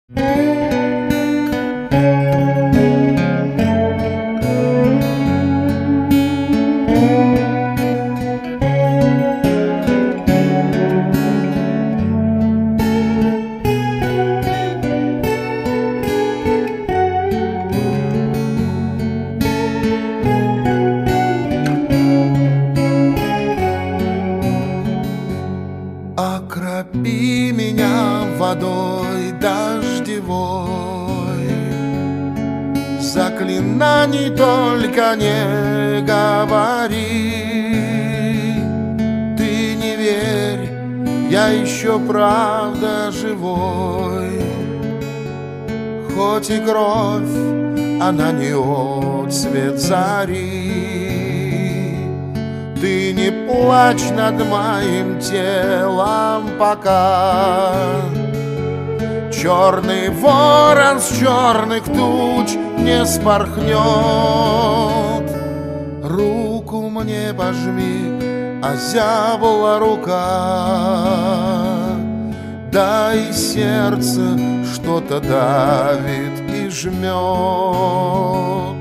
Окропи меня водой дождевой, заклинаний только не говори. Ты не верь, я еще правда живой, хоть и кровь, она не отцвет зари. Ты не плачь над моим телом пока. Черный ворон с черных туч не спорхнет. Руку мне пожми, озябла рука. Да и сердце что-то давит и жмет.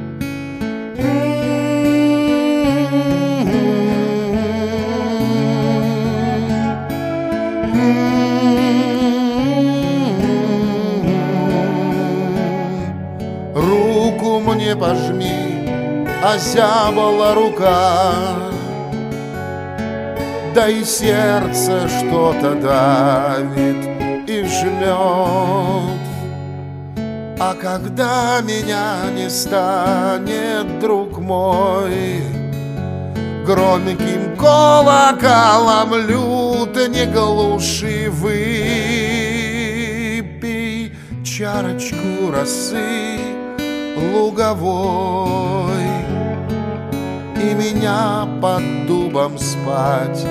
Руку мне пожми, озябла рука. Да и сердце что-то давит и жмет. А когда меня не станет, друг мой, громким колоколом лют не глуши, выпей чарочку росы луговой и меня под дубом спать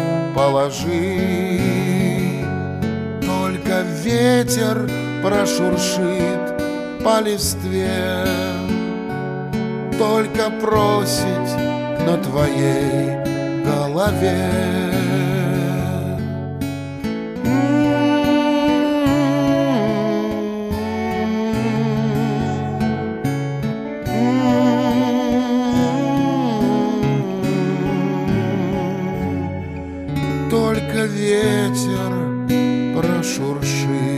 положи. Только ветер прошуршит по листве, только просить на твоей голове. Только ветер прошуршит